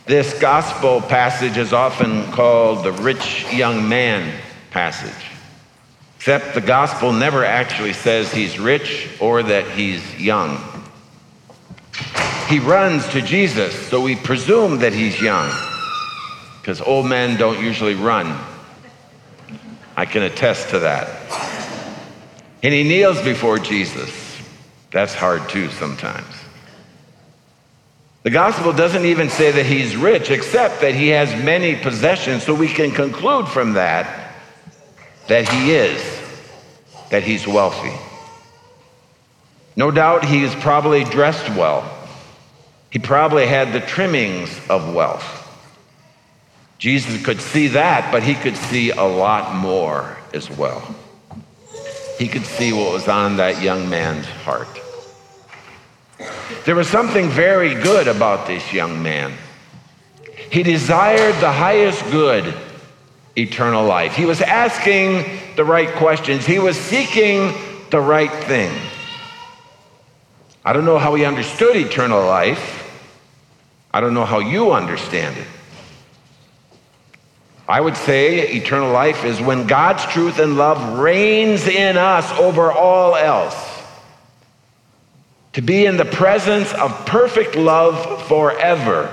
This gospel passage is often called the rich young man passage, except the gospel never actually says he's rich or that he's young. He runs to Jesus, so we presume that he's young, because old men don't usually run. I can attest to that. And he kneels before Jesus. That's hard too sometimes. The gospel doesn't even say that he's rich, except that he has many possessions, so we can conclude from that he's wealthy. No doubt he is probably dressed well. He probably had the trimmings of wealth. Jesus could see that, but he could see a lot more as well. He could see what was on that young man's heart. There was something very good about this young man. He desired the highest good, eternal life. He was asking the right questions. He was seeking the right thing. I don't know how he understood eternal life. I don't know how you understand it. I would say eternal life is when God's truth and love reigns in us over all else. To be in the presence of perfect love forever.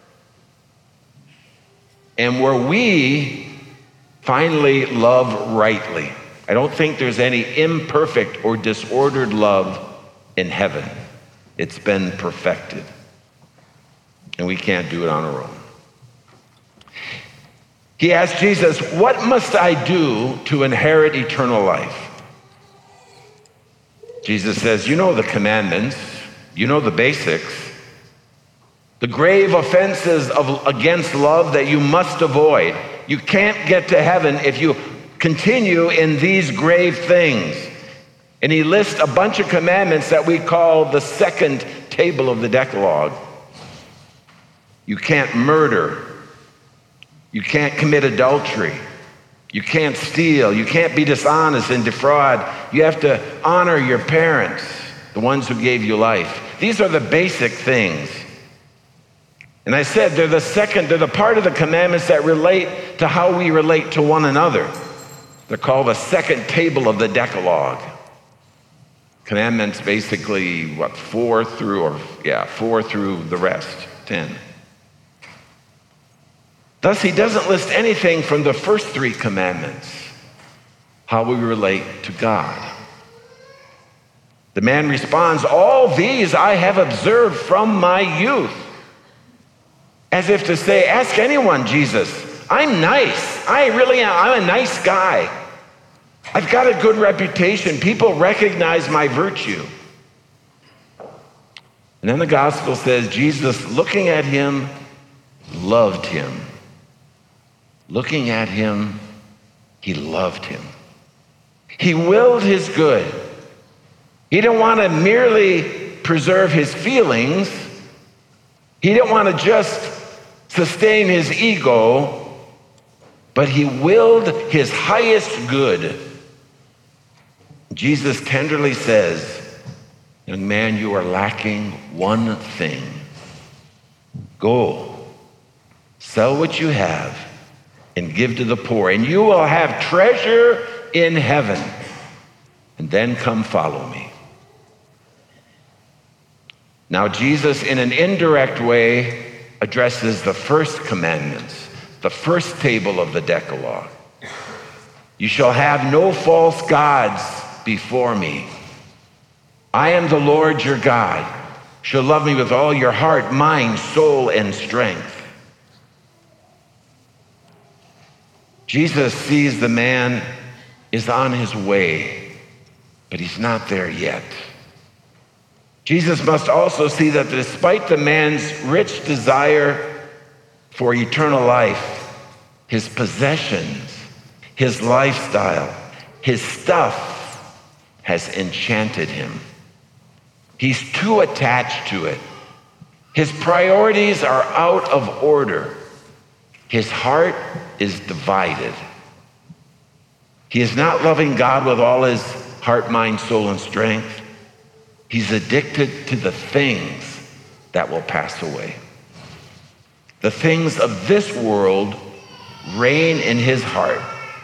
And where we finally love rightly. I don't think there's any imperfect or disordered love in heaven. It's been perfected. And we can't do it on our own. He asked Jesus, "What must I do to inherit eternal life?" Jesus says, "You know the commandments. You know the basics. The grave offenses against love that you must avoid. You can't get to heaven if you continue in these grave things." And he lists a bunch of commandments that we call the second table of the Decalogue. You can't murder. You can't commit adultery. You can't steal. You can't be dishonest and defraud. You have to honor your parents, the ones who gave you life. These are the basic things. And I said they're the part of the commandments that relate to how we relate to one another. They're called the second table of the Decalogue. Commandments basically, 4 through the rest, 10. Thus, he doesn't list anything from the first 3 commandments, how we relate to God. The man responds, "All these I have observed from my youth." As if to say, ask anyone, Jesus. I'm nice. I really am. I'm a nice guy. I've got a good reputation. People recognize my virtue. And then the gospel says, Jesus, looking at him, loved him. Looking at him, he loved him. He willed his good. He didn't want to merely preserve his feelings. He didn't want to just sustain his ego, but he willed his highest good. Jesus tenderly says, young man, you are lacking one thing. Go, sell what you have, and give to the poor, and you will have treasure in heaven. And then come follow me. Now Jesus, in an indirect way, addresses the first commandments, the first table of the Decalogue. You shall have no false gods before me. I am the Lord your God. You shall love me with all your heart, mind, soul, and strength. Jesus sees the man is on his way, but he's not there yet. Jesus must also see that despite the man's rich desire for eternal life, his possessions, his lifestyle, his stuff has enchanted him. He's too attached to it. His priorities are out of order. His heart is divided. He is not loving God with all his heart, mind, soul, and strength. He's addicted to the things that will pass away. the things of this world reign in his heart.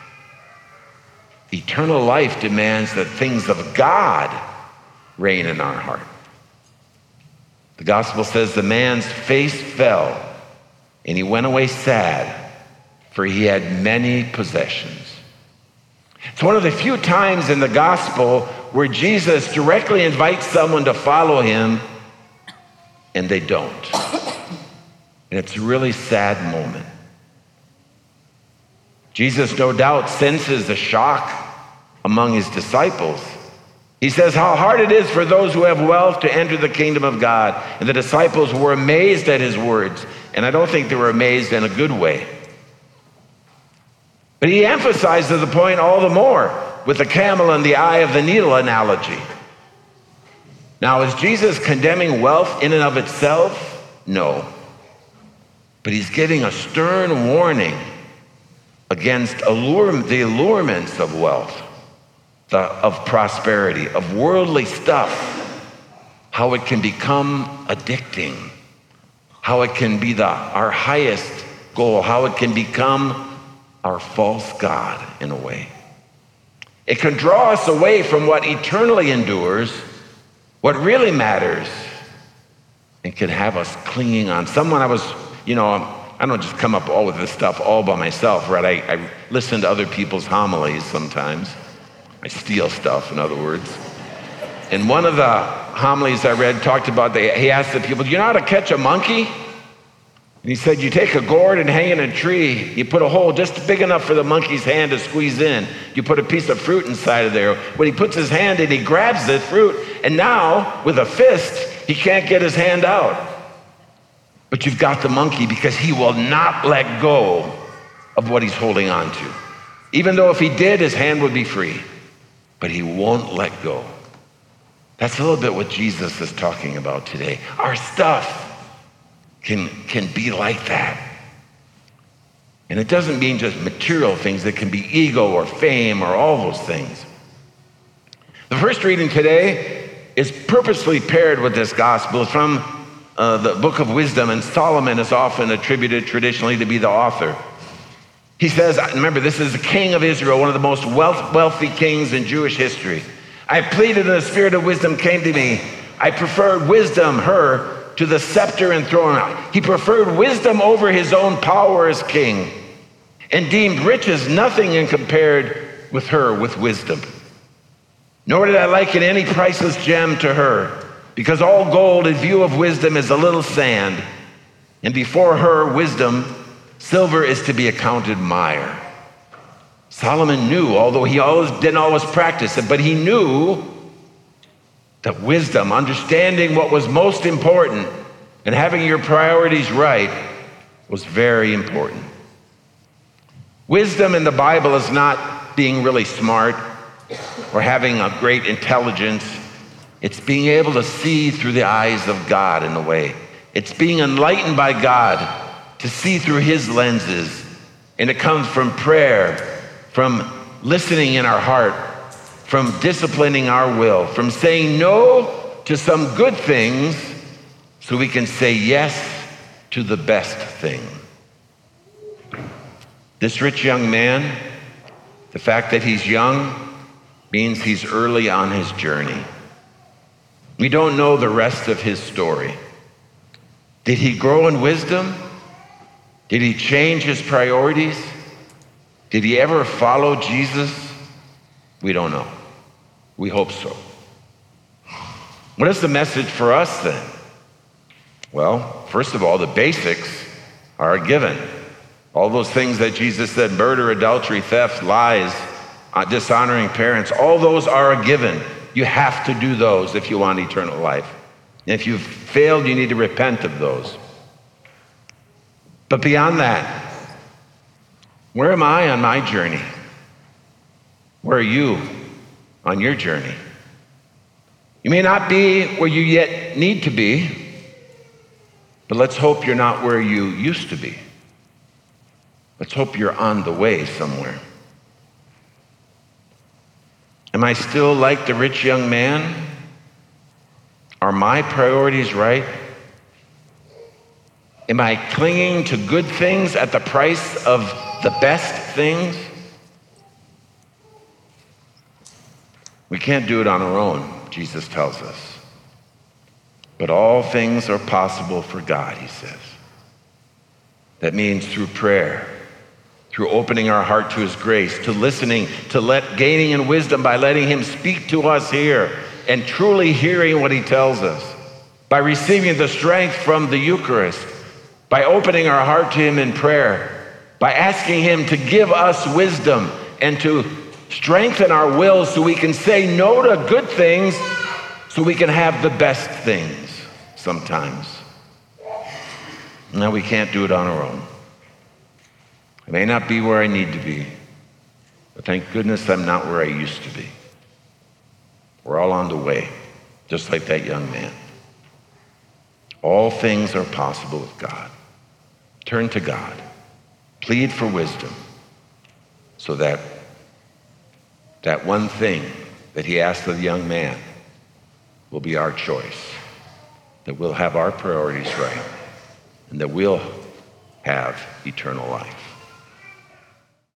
Eternal life demands that things of God reign in our heart. The gospel says the man's face fell and he went away sad, for he had many possessions. It's one of the few times in the gospel where Jesus directly invites someone to follow him and they don't. And it's a really sad moment. Jesus, no doubt, senses the shock among his disciples. He says how hard it is for those who have wealth to enter the kingdom of God. And the disciples were amazed at his words. And I don't think they were amazed in a good way. But he emphasizes the point all the more with the camel and the eye of the needle analogy. Now, is Jesus condemning wealth in and of itself? No. But he's giving a stern warning against the allurements of wealth, of prosperity, of worldly stuff, how it can become addicting, how it can be our highest goal, how it can become our false God in a way. It can draw us away from what eternally endures, what really matters, and can have us clinging on. I don't just come up all with this stuff all by myself, right? I listen to other people's homilies sometimes. I steal stuff, in other words. And one of the homilies I read talked about, he asked the people, do you know how to catch a monkey? And he said, you take a gourd and hang it in a tree. You put a hole just big enough for the monkey's hand to squeeze in. You put a piece of fruit inside of there. When he puts his hand in, he grabs the fruit. And now, with a fist, he can't get his hand out. But you've got the monkey because he will not let go of what he's holding on to. Even though if he did, his hand would be free. But he won't let go. That's a little bit what Jesus is talking about today. Our stuff can be like that. And it doesn't mean just material things. It can be ego or fame or all those things. The first reading today is purposely paired with this gospel. It's from the book of Wisdom, and Solomon is often attributed traditionally to be the author. He says, remember, this is the king of Israel, one of the most wealthy kings in Jewish history. I pleaded and the spirit of wisdom came to me. I preferred wisdom, her, to the scepter and throne. He preferred wisdom over his own power as king and deemed riches nothing in compared with her with wisdom. Nor did I liken any priceless gem to her, because all gold in view of wisdom is a little sand, and before her wisdom, silver is to be accounted mire. Solomon knew, although he didn't always practice it, but he knew that wisdom, understanding what was most important and having your priorities right, was very important. Wisdom in the Bible is not being really smart or having a great intelligence. It's being able to see through the eyes of God in a way. It's being enlightened by God to see through his lenses. And it comes from prayer, from listening in our heart, from disciplining our will, from saying no to some good things so we can say yes to the best thing. This rich young man, the fact that he's young means he's early on his journey. We don't know the rest of his story. Did he grow in wisdom? Did he change his priorities? Did he ever follow Jesus? We don't know. We hope so. What is the message for us then? Well, first of all, the basics are given. All those things that Jesus said, murder, adultery, theft, lies, dishonoring parents, all those are a given. You have to do those if you want eternal life. And if you've failed, you need to repent of those. But beyond that, where am I on my journey? Where are you on your journey? You may not be where you yet need to be, but let's hope you're not where you used to be. Let's hope you're on the way somewhere. Am I still like the rich young man? Are my priorities right? Am I clinging to good things at the price of the best things? We can't do it on our own, Jesus tells us. But all things are possible for God, he says. That means through prayer, through opening our heart to his grace, to listening, gaining in wisdom by letting him speak to us here and truly hearing what he tells us, by receiving the strength from the Eucharist, by opening our heart to him in prayer, by asking him to give us wisdom and to strengthen our will so we can say no to good things so we can have the best things sometimes. No, we can't do it on our own. I may not be where I need to be, but thank goodness I'm not where I used to be. We're all on the way, just like that young man. All things are possible with God. Turn to God. Plead for wisdom so that that one thing that he asked of the young man will be our choice, that we'll have our priorities right, and that we'll have eternal life.